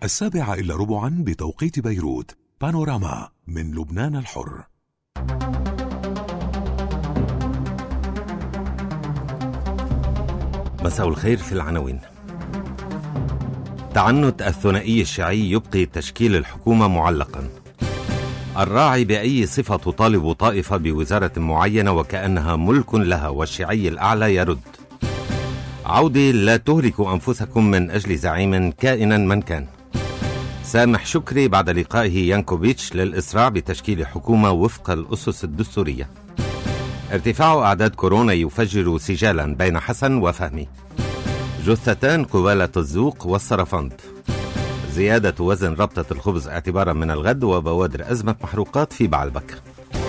7:15 بتوقيت بيروت. بانوراما من لبنان الحر. مساء الخير. في العناوين: تعنت الثنائي الشيعي يبقي تشكيل الحكومة معلقا. الراعي بأي صفة تطالب طائفة بوزارة معينة وكأنها ملك لها، والشيعي الأعلى يرد. عودي: لا تهلكوا أنفسكم من أجل زعيم كائنا من كان. سامح شكري بعد لقائه يانكوفيتش للإسراع بتشكيل حكومة وفق الأسس الدستورية. ارتفاع أعداد كورونا يفجر سجالا بين حسن وفهمي. جثتان قبالة الزوق والسرفند. زيادة وزن ربطة الخبز اعتبارا من الغد، وبوادر أزمة محروقات في بعلبك.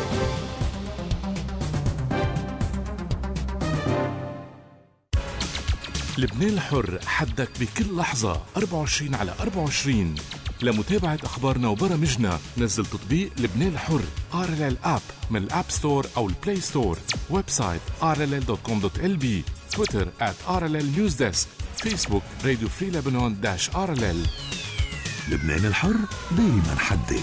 لبنان الحر، حدك بكل لحظة 24/24. لمتابعة أخبارنا وبرامجنا نزل تطبيق لبنان الحر RLL App من الأب ستور أو البلاي ستور. ويب سايت rll.com.lb. تويتر @RLL News Desk. فيسبوك راديو فري لبنان -RLL. لبنان الحر دايما حدي.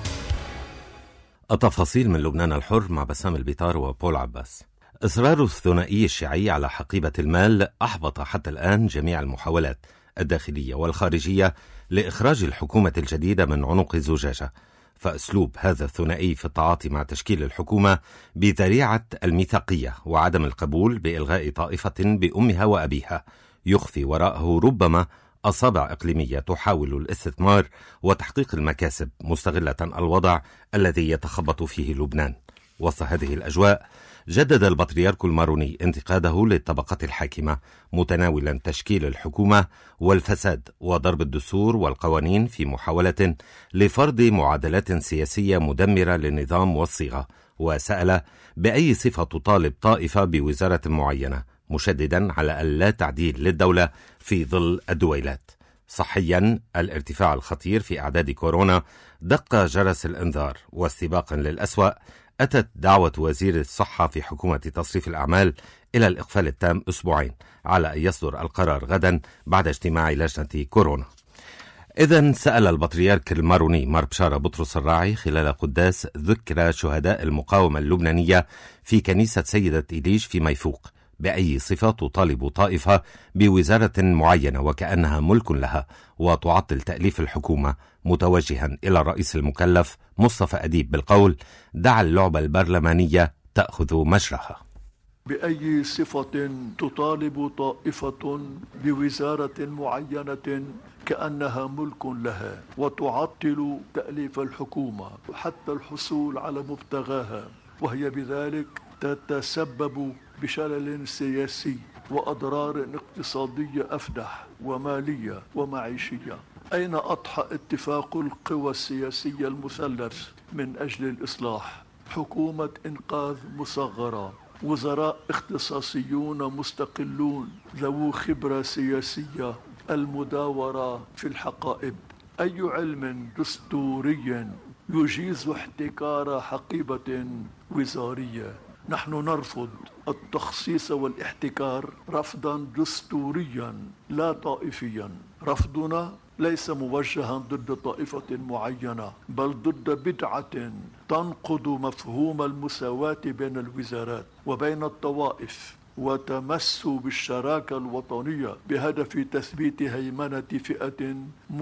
التفاصيل من لبنان الحر مع بسام البيطار وبول عباس. إصرار الثنائي الشيعي على حقيبة المال أحبط حتى الآن جميع المحاولات الداخلية والخارجية لإخراج الحكومة الجديدة من عنق الزجاجة. فأسلوب هذا الثنائي في التعاطي مع تشكيل الحكومة بذريعة الميثاقية وعدم القبول بإلغاء طائفة بأمها وأبيها يخفي وراءه ربما أصابع إقليمية تحاول الاستثمار وتحقيق المكاسب، مستغلة الوضع الذي يتخبط فيه لبنان. وسط هذه الأجواء جدد البطريرك الماروني انتقاده للطبقة الحاكمة، متناولا تشكيل الحكومة والفساد وضرب الدستور والقوانين في محاولة لفرض معادلات سياسية مدمرة للنظام والصيغة. وسأل بأي صفة تطالب طائفة بوزارة معينة، مشددا على ألا تعديل للدولة في ظل الدويلات. صحيا، الارتفاع الخطير في أعداد كورونا دق جرس الإنذار، واستباقا للأسوأ أتت دعوة وزير الصحة في حكومة تصريف الأعمال إلى الإقفال التام أسبوعين، على أن يصدر القرار غدا بعد اجتماع لجنة كورونا. إذن سأل البطريرك الماروني مار بشارة بطرس الراعي خلال قداس ذكرى شهداء المقاومة اللبنانية في كنيسة سيدة إليج في ميفوق بأي صفة تطالب طائفة بوزارة معينة وكأنها ملك لها وتعطل تأليف الحكومة، متوجها إلى الرئيس المكلف مصطفى أديب بالقول: دع اللعبة البرلمانية تأخذ مجراها. بأي صفة تطالب طائفة بوزارة معينة كأنها ملك لها وتعطل تأليف الحكومة حتى الحصول على مبتغاها، وهي بذلك تتسبب بشلل سياسي وأضرار اقتصادية أفدح ومالية ومعيشية. أين أضحى اتفاق القوى السياسية المثلث من أجل الإصلاح؟ حكومة إنقاذ مصغرة، وزراء اختصاصيون مستقلون ذو خبرة سياسية، المداورة في الحقائب. أي علم دستوري يجيز احتكار حقيبة وزارية؟ نحن نرفض التخصيص والاحتكار رفضا دستوريا لا طائفيا. رفضنا ليس موجها ضد طائفة معينة، بل ضد بدعة تنقض مفهوم المساواة بين الوزارات وبين الطوائف، وتمس بالشراكة الوطنية بهدف تثبيت هيمنة فئة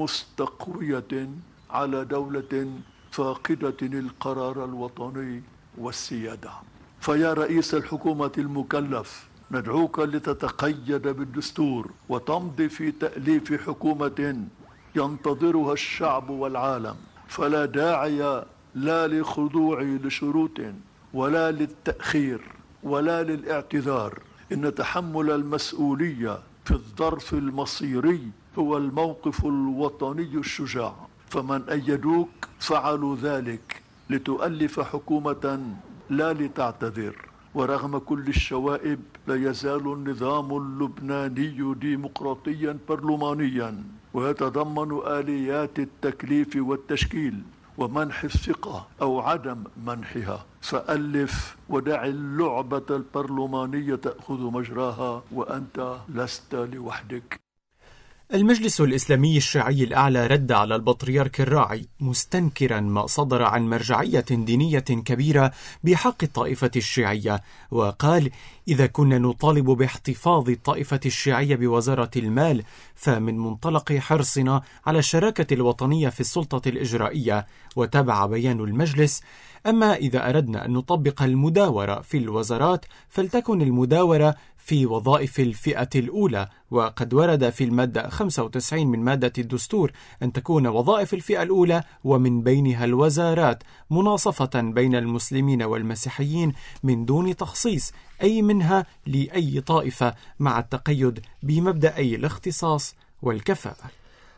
مستقوية على دولة فاقدة القرار الوطني والسيادة. فيا رئيس الحكومة المكلف، ندعوك لتتقيد بالدستور وتمضي في تأليف حكومة ينتظرها الشعب والعالم. فلا داعي لا للخضوع لشروط ولا للتأخير ولا للاعتذار. إن تحمل المسؤولية في الظرف المصيري هو الموقف الوطني الشجاع. فمن أيدوك فعلوا ذلك لتؤلف حكومة لا لتعتذر. ورغم كل الشوائب لا يزال النظام اللبناني ديمقراطيا برلمانيا، ويتضمن آليات التكليف والتشكيل ومنح الثقة أو عدم منحها. فألف ودع اللعبة البرلمانية تأخذ مجراها، وأنت لست لوحدك. المجلس الإسلامي الشيعي الأعلى رد على البطريرك الراعي مستنكرا ما صدر عن مرجعية دينية كبيرة بحق الطائفة الشيعية، وقال: إذا كنا نطالب باحتفاظ الطائفة الشيعية بوزارة المال فمن منطلق حرصنا على الشراكة الوطنية في السلطة الإجرائية. وتابع بيان المجلس: أما إذا أردنا أن نطبق المداورة في الوزارات فلتكن المداورة في وظائف الفئة الأولى، وقد ورد في المادة 95 من مادة الدستور أن تكون وظائف الفئة الأولى ومن بينها الوزارات مناصفة بين المسلمين والمسيحيين من دون تخصيص أي منها لأي طائفة، مع التقيد بمبدأي الاختصاص والكفاءة.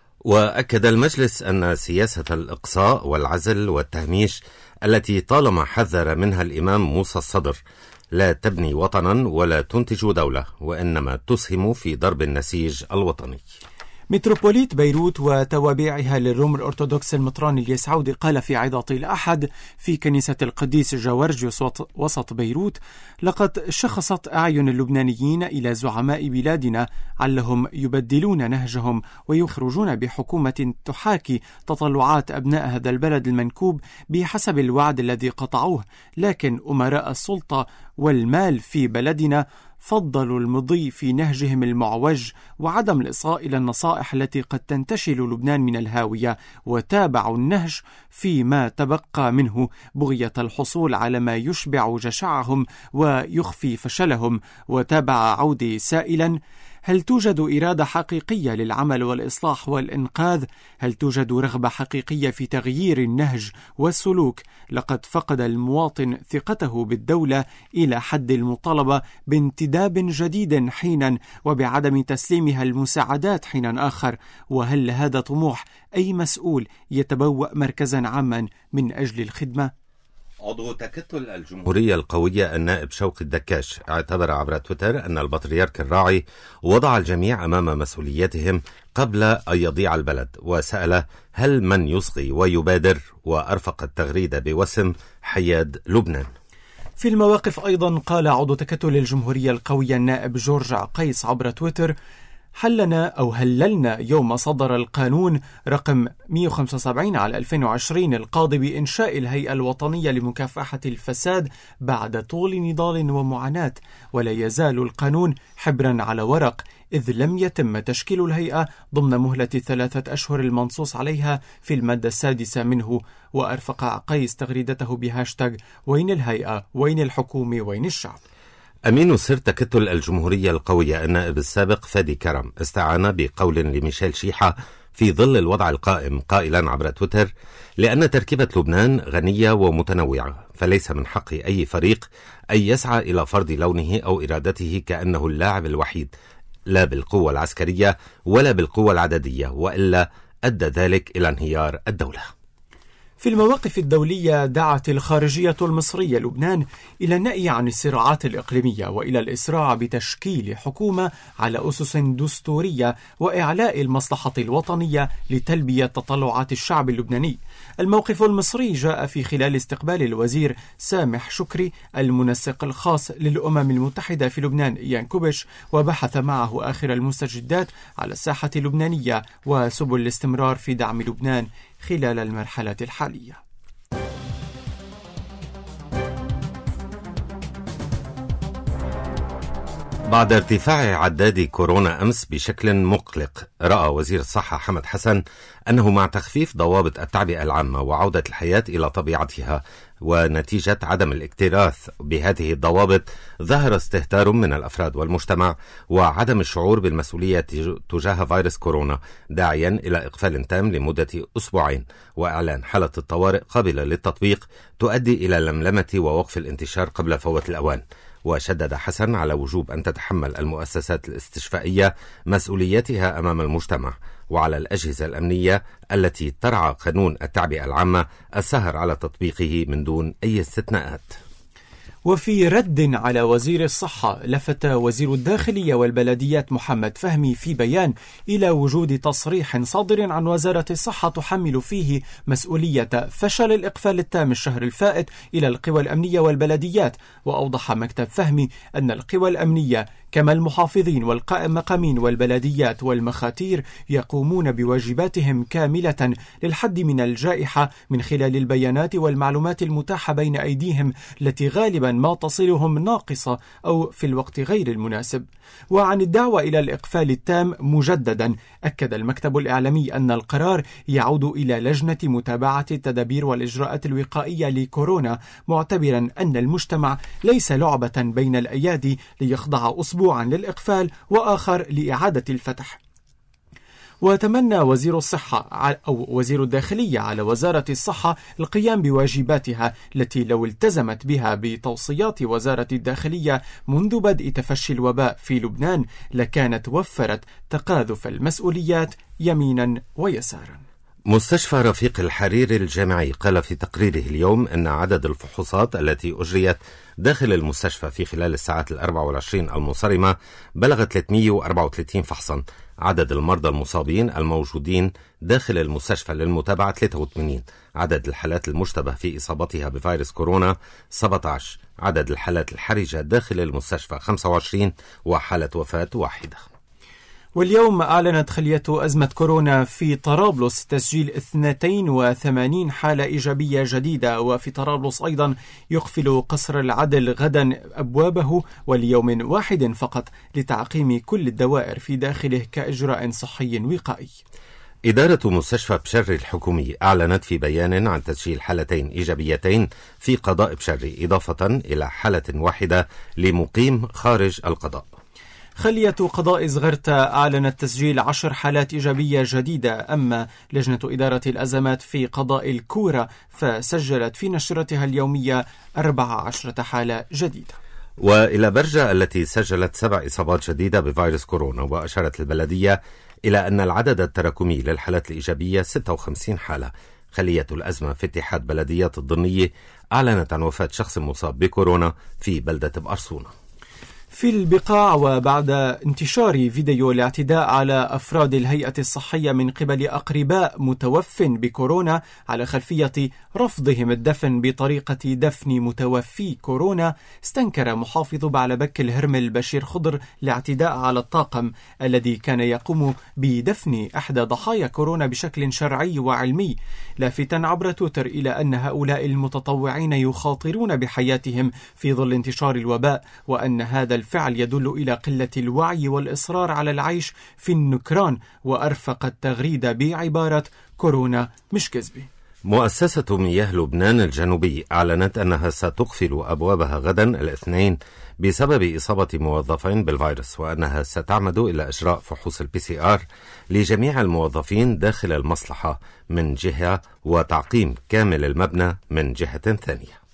وأكد المجلس أن سياسة الإقصاء والعزل والتهميش التي طالما حذر منها الإمام موسى الصدر لا تبني وطنا ولا تنتج دولة، وإنما تسهم في ضرب النسيج الوطني. متروبوليت بيروت وتوابعها للروم الأرثوذكس المطران اليسعودي قال في عظة الأحد في كنيسة القديس جورجيوس وسط بيروت: لقد شخصت أعين اللبنانيين إلى زعماء بلادنا علهم يبدلون نهجهم ويخرجون بحكومة تحاكي تطلعات أبناء هذا البلد المنكوب بحسب الوعد الذي قطعوه، لكن أمراء السلطة والمال في بلدنا فضلوا المضي في نهجهم المعوج وعدم الإصغاء إلى النصائح التي قد تنتشل لبنان من الهاوية، وتابعوا النهج فيما تبقى منه بغية الحصول على ما يشبع جشعهم ويخفي فشلهم. وتابع عودي سائلا: هل توجد إرادة حقيقية للعمل والإصلاح والإنقاذ؟ هل توجد رغبة حقيقية في تغيير النهج والسلوك؟ لقد فقد المواطن ثقته بالدولة إلى حد المطالبة بانتداب جديد حينا وبعدم تسليمها المساعدات حينا آخر. وهل هذا طموح أي مسؤول يتبوأ مركزا عاما من أجل الخدمة؟ عضو تكتل الجمهورية القوية النائب شوقي الدكاش اعتبر عبر تويتر أن البطريرك الراعي وضع الجميع أمام مسؤوليتهم قبل أن يضيع البلد، وسأل: هل من يصغي ويبادر؟ وأرفق التغريدة بوسم حياد لبنان. في المواقف أيضا قال عضو تكتل الجمهورية القوية النائب جورج عقيس عبر تويتر: هللنا يوم صدر القانون رقم 175 على 2020 القاضي بإنشاء الهيئة الوطنية لمكافحة الفساد بعد طول نضال ومعاناة، ولا يزال القانون حبرا على ورق إذ لم يتم تشكيل الهيئة ضمن مهلة 3 أشهر المنصوص عليها في المادة 6 منه. وأرفق عقيس تغريدته بهاشتاغ وين الهيئة، وين الحكومة، وين الشعب. أمين سر تكتل الجمهورية القوية النائب السابق فادي كرم استعان بقول لميشيل شيحة في ظل الوضع القائم قائلا عبر تويتر: لأن تركيبة لبنان غنية ومتنوعة، فليس من حق أي فريق أن يسعى إلى فرض لونه أو إرادته كأنه اللاعب الوحيد، لا بالقوة العسكرية ولا بالقوة العددية، وإلا أدى ذلك إلى انهيار الدولة. في المواقف الدولية دعت الخارجية المصرية لبنان إلى النأي عن الصراعات الإقليمية وإلى الإسراع بتشكيل حكومة على أسس دستورية وإعلاء المصلحة الوطنية لتلبية تطلعات الشعب اللبناني. الموقف المصري جاء في خلال استقبال الوزير سامح شكري المنسق الخاص للأمم المتحدة في لبنان إيان كوبش، وبحث معه آخر المستجدات على الساحة اللبنانية وسبل الاستمرار في دعم لبنان خلال المرحلة الحالية. بعد ارتفاع عداد كورونا أمس بشكل مقلق، رأى وزير الصحة حمد حسن أنه مع تخفيف ضوابط التعبئة العامة وعودة الحياة إلى طبيعتها ونتيجة عدم الاكتراث بهذه الضوابط، ظهر استهتار من الأفراد والمجتمع وعدم الشعور بالمسؤولية تجاه فيروس كورونا، داعيا إلى إقفال تام لمدة 2 أسبوع وإعلان حالة الطوارئ قابلة للتطبيق تؤدي إلى لملمة ووقف الانتشار قبل فوات الأوان. وشدد حسن على وجوب أن تتحمل المؤسسات الاستشفائية مسؤوليتها أمام المجتمع، وعلى الأجهزة الأمنية التي ترعى قانون التعبئة العامة السهر على تطبيقه من دون أي استثناءات. وفي رد على وزير الصحة، لفت وزير الداخلية والبلديات محمد فهمي في بيان إلى وجود تصريح صادر عن وزارة الصحة تحمل فيه مسؤولية فشل الإقفال التام الشهر الفائت إلى القوى الأمنية والبلديات. وأوضح مكتب فهمي أن القوى الأمنية كما المحافظين والمقامين والبلديات والمخاتير يقومون بواجباتهم كاملة للحد من الجائحة من خلال البيانات والمعلومات المتاحة بين أيديهم التي غالبا ما تصلهم ناقصة أو في الوقت غير المناسب. وعن الدعوة إلى الإقفال التام مجددا، أكد المكتب الإعلامي أن القرار يعود إلى لجنة متابعة التدابير والإجراءات الوقائية لكورونا، معتبرا أن المجتمع ليس لعبة بين الأيادي ليخضع أسبوعا للإقفال وآخر لإعادة الفتح. وتمنى وزير الصحة أو وزير الداخلية على وزارة الصحة القيام بواجباتها التي لو التزمت بها بتوصيات وزارة الداخلية منذ بدء تفشي الوباء في لبنان لكانت وفرت تقاذف المسؤوليات يمينا ويسارا. مستشفى رفيق الحريري الجامعي قال في تقريره اليوم أن عدد الفحوصات التي أجريت داخل المستشفى في خلال الساعات 24 المنصرمة بلغت 334 فحصا. عدد المرضى المصابين الموجودين داخل المستشفى للمتابعة 83. عدد الحالات المشتبه في إصابتها بفيروس كورونا 17. عدد الحالات الحرجة داخل المستشفى 25 وحالة وفاة 1. واليوم أعلنت خلية أزمة كورونا في طرابلس تسجيل 82 حالة إيجابية جديدة. وفي طرابلس أيضا يقفل قصر العدل غدا أبوابه وليوم واحد فقط لتعقيم كل الدوائر في داخله كإجراء صحي وقائي. إدارة مستشفى بشري الحكومي أعلنت في بيان عن تسجيل حالتين إيجابيتين في قضاء بشري إضافة إلى حالة واحدة لمقيم خارج القضاء. خلية قضاء زغرتا أعلنت تسجيل 10 حالات إيجابية جديدة. أما لجنة إدارة الأزمات في قضاء الكورة فسجلت في نشرتها اليومية 14 حالة جديدة. وإلى برجة التي سجلت 7 إصابات جديدة بفيروس كورونا. وأشارت البلدية إلى أن العدد التراكمي للحالات الإيجابية 56 حالة. خلية الأزمة في اتحاد بلديات الضنية أعلنت عن وفاة شخص مصاب بكورونا في بلدة بقرصونة. في البقاع، وبعد انتشار فيديو الاعتداء على أفراد الهيئة الصحية من قبل أقرباء متوف بكورونا على خلفية رفضهم الدفن بطريقة دفن متوفي كورونا، استنكر محافظ بعلبك الهرمل بشير خضر الاعتداء على الطاقم الذي كان يقوم بدفن أحد ضحايا كورونا بشكل شرعي وعلمي، لافتا عبر تويتر إلى أن هؤلاء المتطوعين يخاطرون بحياتهم في ظل انتشار الوباء، وأن هذا الفعل يدل إلى قلة الوعي والإصرار على العيش في النكران، وأرفق التغريدة بعبارة كورونا مش كذبة. مؤسسة مياه لبنان الجنوبي أعلنت أنها ستقفل أبوابها غدا الاثنين بسبب إصابة موظفين بالفيروس، وأنها ستعمد إلى إجراء فحوص الPCR لجميع الموظفين داخل المصلحة من جهة وتعقيم كامل المبنى من جهة ثانية.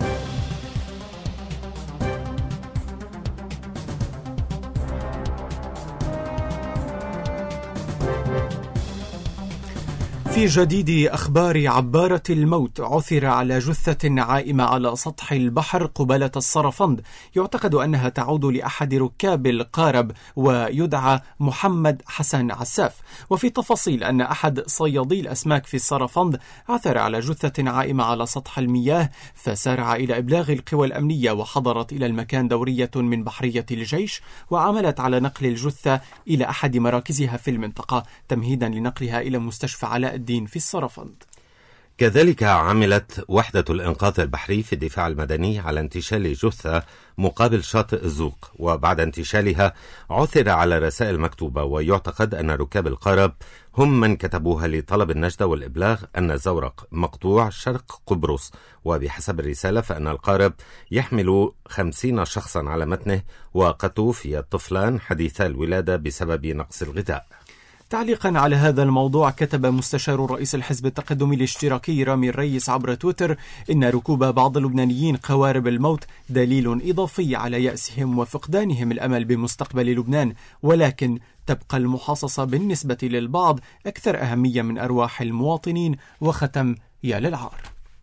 في جديد أخبار عبارة الموت، عثر على جثة عائمة على سطح البحر قبالة الصرفند، يعتقد أنها تعود لأحد ركاب القارب ويدعى محمد حسن عساف. وفي تفاصيل أن أحد صيادي الأسماك في الصرفند عثر على جثة عائمة على سطح المياه، فسارع إلى إبلاغ القوى الأمنية، وحضرت إلى المكان دورية من بحرية الجيش وعملت على نقل الجثة إلى أحد مراكزها في المنطقة تمهيدا لنقلها إلى مستشفى علاء الدين في الصرفند. كذلك عملت وحدة الإنقاذ البحري في الدفاع المدني على انتشال جثة مقابل شاطئ الزوق، وبعد انتشالها عثر على رسائل مكتوبة، ويعتقد أن ركاب القارب هم من كتبوها لطلب النجدة والإبلاغ أن الزورق مقطوع شرق قبرص. وبحسب الرسالة فإن القارب يحمل 50 شخصا على متنه، وقد توفي طفلان حديثا الولادة بسبب نقص الغذاء. تعليقا على هذا الموضوع، كتب مستشار رئيس الحزب التقدمي الاشتراكي رامي الرئيس عبر تويتر إن ركوب بعض اللبنانيين قوارب الموت دليل إضافي على يأسهم وفقدانهم الأمل بمستقبل لبنان، ولكن تبقى المحاصصة بالنسبة للبعض أكثر أهمية من أرواح المواطنين. وختم يا للعار.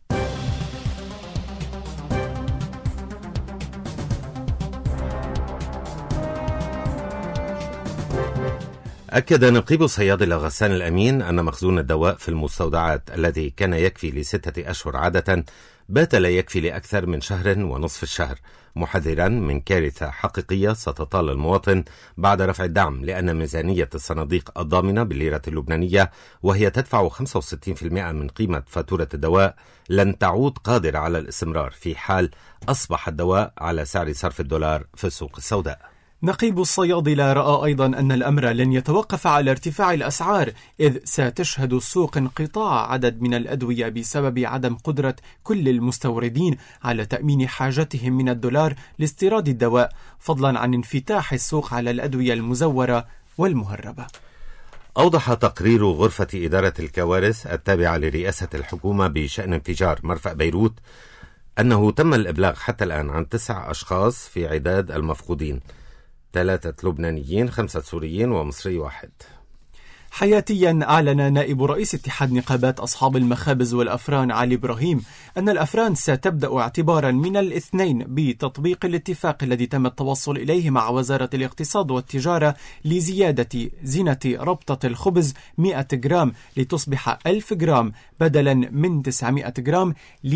أكد نقيب الصيادلة غسان الأمين أن مخزون الدواء في المستودعات الذي كان يكفي ل6 أشهر عادة بات لا يكفي لأكثر من شهر ونصف الشهر، محذرا من كارثة حقيقية ستطال المواطن بعد رفع الدعم، لأن ميزانية الصناديق الضامنة بالليرة اللبنانية وهي تدفع 65% من قيمة فاتورة الدواء لن تعود قادرة على الاستمرار في حال أصبح الدواء على سعر صرف الدولار في السوق السوداء. نقيب الصيادلة رأى أيضا أن الأمر لن يتوقف على ارتفاع الأسعار، إذ ستشهد السوق انقطاع عدد من الأدوية بسبب عدم قدرة كل المستوردين على تأمين حاجتهم من الدولار لاستيراد الدواء، فضلا عن انفتاح السوق على الأدوية المزورة والمهربة. أوضح تقرير غرفة إدارة الكوارث التابعة لرئاسة الحكومة بشأن انفجار مرفأ بيروت أنه تم الإبلاغ حتى الآن عن 9 أشخاص في عداد المفقودين، 3 لبنانيين، 5 سوريين ومصري واحد. حياتيا أعلن نائب رئيس اتحاد نقابات أصحاب المخابز والأفران علي إبراهيم أن الأفران ستبدأ اعتبارا من الاثنين بتطبيق الاتفاق الذي تم التوصل إليه مع وزارة الاقتصاد والتجارة لزيادة زينة ربطة الخبز 100 جرام لتصبح 1000 جرام بدلا من 900 جرام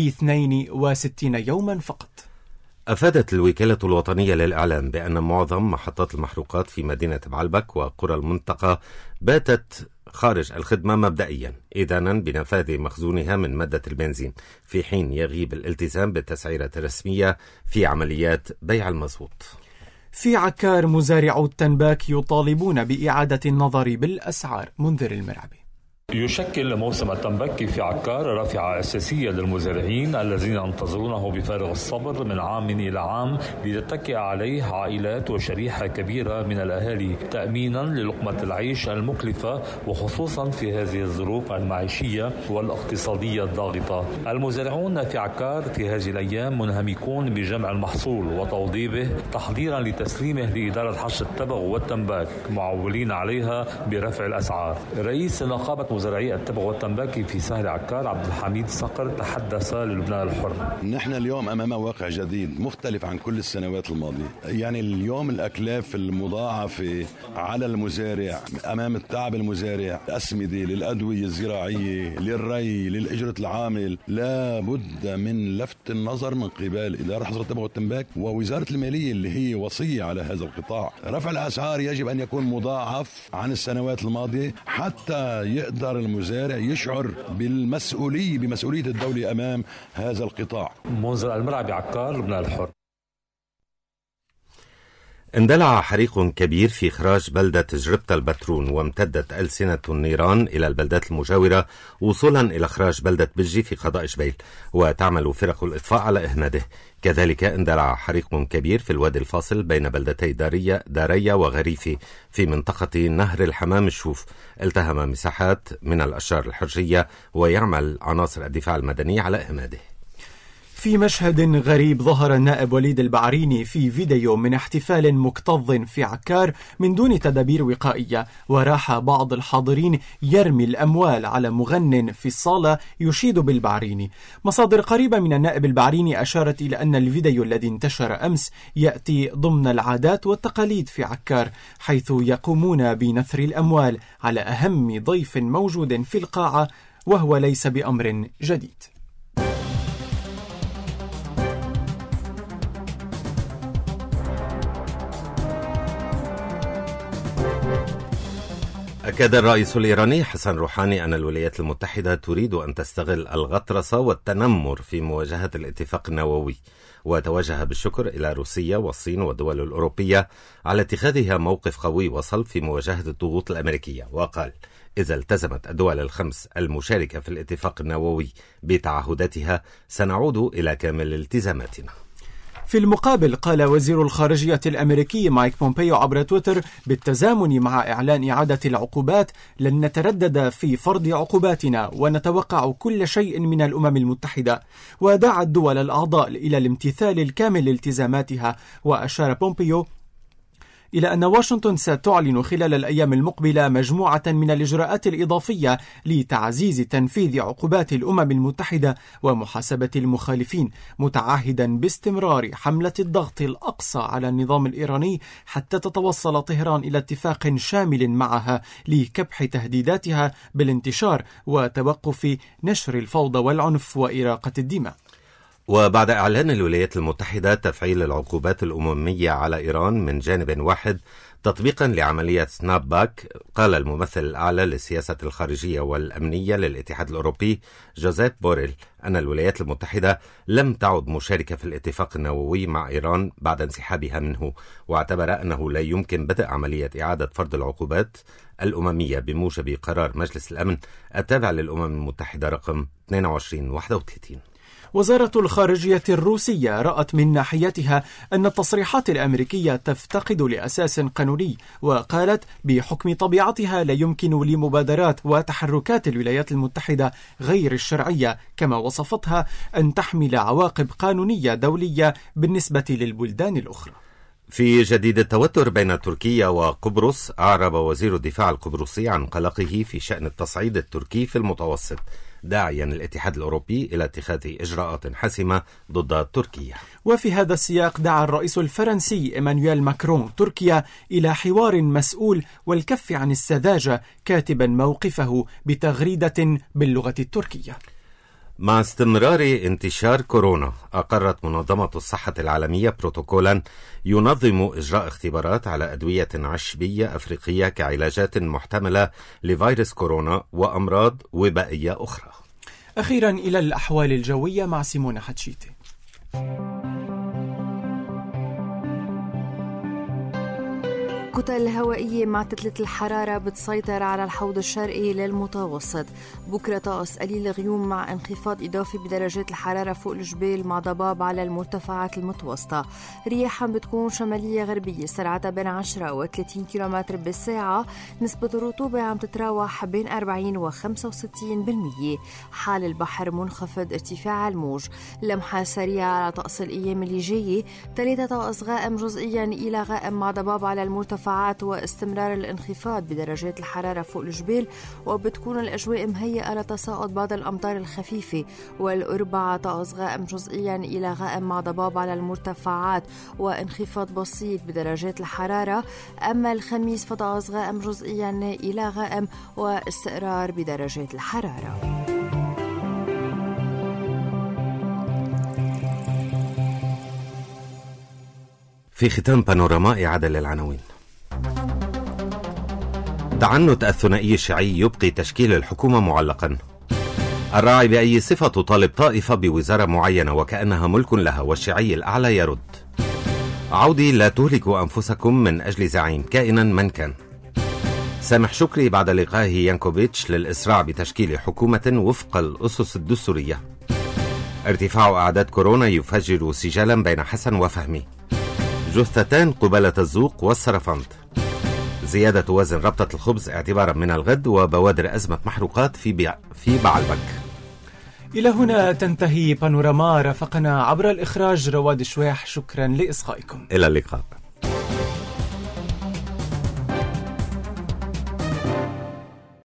ل62 يوما فقط. أفادت الوكالة الوطنية للإعلام بأن معظم محطات المحروقات في مدينة بعلبك وقرى المنطقة باتت خارج الخدمة مبدئيا، إذانا بنفاذ مخزونها من مادة البنزين، في حين يغيب الالتزام بالتسعيرة الرسمية في عمليات بيع المزبوط. في عكار مزارعو التنباك يطالبون بإعادة النظر بالأسعار. منذر المرعبي. يشكل موسم التنبك في عكار رافعة أساسية للمزارعين الذين ينتظرونه بفارغ الصبر من عام إلى عام لتتكئ عليه عائلات وشريحة كبيرة من الأهالي تأمينا للقمة العيش المكلفة، وخصوصا في هذه الظروف المعيشية والاقتصادية الضاغطة. المزارعون في عكار في هذه الأيام منهمكون بجمع المحصول وتوضيبه تحضيرا لتسليمه لإدارة حشد التبغ والتنباك، معولين عليها برفع الأسعار. رئيس نقابة مزارعي التبغ والتنباك في سهل عكار عبد الحميد صقر تحدث للبنان الحر. نحن اليوم أمام واقع جديد مختلف عن كل السنوات الماضية، يعني اليوم الأكلاف المضاعفة على المزارع أمام التعب المزارع، الأسمدة للأدوية الزراعية للري للأجرة العامل، لا بد من لفت النظر من قبل إدارة حظر التبغ والتنباك ووزارة المالية اللي هي وصية على هذا القطاع. رفع الأسعار يجب أن يكون مضاعف عن السنوات الماضية حتى يقدر المزارع يشعر بمسؤولية الدولة أمام هذا القطاع. منذر المرعبي عكار، لبنان الحر. اندلع حريق كبير في إخراج بلدة جربة البترون، وامتدت ألسنة النيران إلى البلدات المجاورة وصولا إلى إخراج بلدة بجي في قضاء شبيل، وتعمل فرق الإطفاء على إهماده. كذلك اندلع حريق كبير في الوادي الفاصل بين بلدتي دارية وغريفي في منطقة نهر الحمام الشوف، التهم مساحات من الأشجار الحرجية، ويعمل عناصر الدفاع المدني على إهماده. في مشهد غريب ظهر النائب وليد البعريني في فيديو من احتفال مكتظ في عكار من دون تدابير وقائية، وراح بعض الحاضرين يرمي الأموال على مغن في الصالة يشيد بالبعريني. مصادر قريبة من النائب البعريني أشارت إلى أن الفيديو الذي انتشر أمس يأتي ضمن العادات والتقاليد في عكار، حيث يقومون بنثر الأموال على أهم ضيف موجود في القاعة، وهو ليس بأمر جديد. أكد الرئيس الإيراني حسن روحاني أن الولايات المتحدة تريد أن تستغل الغطرسة والتنمر في مواجهة الاتفاق النووي، وتوجه بالشكر إلى روسيا والصين والدول الأوروبية على اتخاذها موقف قوي وصلب في مواجهة الضغوط الأمريكية. وقال: إذا التزمت الدول الخمس المشاركة في الاتفاق النووي بتعهداتها سنعود إلى كامل التزاماتنا. في المقابل قال وزير الخارجية الأمريكي مايك بومبيو عبر تويتر: بالتزامن مع إعلان إعادة العقوبات لن نتردد في فرض عقوباتنا ونتوقع كل شيء من الأمم المتحدة. ودعا الدول الأعضاء إلى الامتثال الكامل لالتزاماتها. وأشار بومبيو إلى أن واشنطن ستعلن خلال الأيام المقبلة مجموعة من الإجراءات الإضافية لتعزيز تنفيذ عقوبات الأمم المتحدة ومحاسبة المخالفين، متعهدا باستمرار حملة الضغط الأقصى على النظام الإيراني حتى تتوصل طهران إلى اتفاق شامل معها لكبح تهديداتها بالانتشار وتوقف نشر الفوضى والعنف وإراقة الدماء. وبعد إعلان الولايات المتحدة تفعيل العقوبات الأممية على إيران من جانب واحد تطبيقا لعملية سناب باك، قال الممثل الأعلى للسياسة الخارجية والأمنية للاتحاد الأوروبي جوزيف بوريل أن الولايات المتحدة لم تعد مشاركة في الاتفاق النووي مع إيران بعد انسحابها منه، واعتبر أنه لا يمكن بدء عملية إعادة فرض العقوبات الأممية بموجب قرار مجلس الأمن التابع للأمم المتحدة رقم 2231. وزارة الخارجية الروسية رأت من ناحيتها أن التصريحات الأمريكية تفتقد لأساس قانوني، وقالت بحكم طبيعتها لا يمكن لمبادرات وتحركات الولايات المتحدة غير الشرعية، كما وصفتها أن تحمل عواقب قانونية دولية بالنسبة للبلدان الأخرى. في جديد التوتر بين تركيا وقبرص، أعرب وزير الدفاع القبرصي عن قلقه في شأن التصعيد التركي في المتوسط، داعيا الاتحاد الأوروبي إلى اتخاذ إجراءات حاسمة ضد تركيا. وفي هذا السياق دعا الرئيس الفرنسي إيمانويل ماكرون تركيا إلى حوار مسؤول والكف عن السذاجة، كاتبا موقفه بتغريدة باللغة التركية. مع استمرار انتشار كورونا، أقرت منظمة الصحة العالمية بروتوكولا ينظم إجراء اختبارات على أدوية عشبية أفريقية كعلاجات محتملة لفيروس كورونا وأمراض وبائية أخرى. أخيرا إلى الأحوال الجوية مع سيمونة حتشيتي. كتل هوائية معتدلة الحرارة بتسيطر على الحوض الشرقي للمتوسط. بكرة طقس قليل غيوم مع انخفاض إضافي بدرجات الحرارة فوق الجبال مع ضباب على المرتفعات المتوسطة. رياح بتكون شمالية غربية سرعتها بين 10 و 30 كيلومتر بالساعة. نسبة الرطوبة عم تتراوح بين 40 و 65%. حال البحر منخفض ارتفاع الموج. لمحة سريعة على طقس الأيام اللي جاية. 3 طقس غائم جزئيا إلى غائم مع ضباب على المرتفعات واستمرار الانخفاض بدرجات الحرارة فوق الجبال، وبتكون الأجواء مهيئة لتساقط بعض الأمطار الخفيفة. والأربعاء طقس غائم جزئيا إلى غائم مع ضباب على المرتفعات وانخفاض بسيط بدرجات الحرارة. أما الخميس فطقس غائم جزئيا إلى غائم واستقرار بدرجات الحرارة. في ختام بانوراما إعادة للعناوين. تعنت الثنائي الشيعي يبقي تشكيل الحكومة معلقا. الراعي بأي صفة تطالب طائفة بوزارة معينة وكأنها ملك لها، والشيعي الأعلى يرد. عودي لا تهلكوا أنفسكم من أجل زعيم كائنا من كان. سامح شكري بعد لقائه يانكوفيتش للإسراع بتشكيل حكومة وفق الأسس الدستورية. ارتفاع أعداد كورونا يفجر سجالا بين حسن وفهمي. جثتان قبالة الزوق والسرفند. زيادة وزن ربطة الخبز اعتبارا من الغد، وبوادر أزمة محروقات في بعلبك. إلى هنا تنتهي بانوراما. رافقنا عبر الإخراج رواد شواح. شكرا لإصغائكم. إلى اللقاء.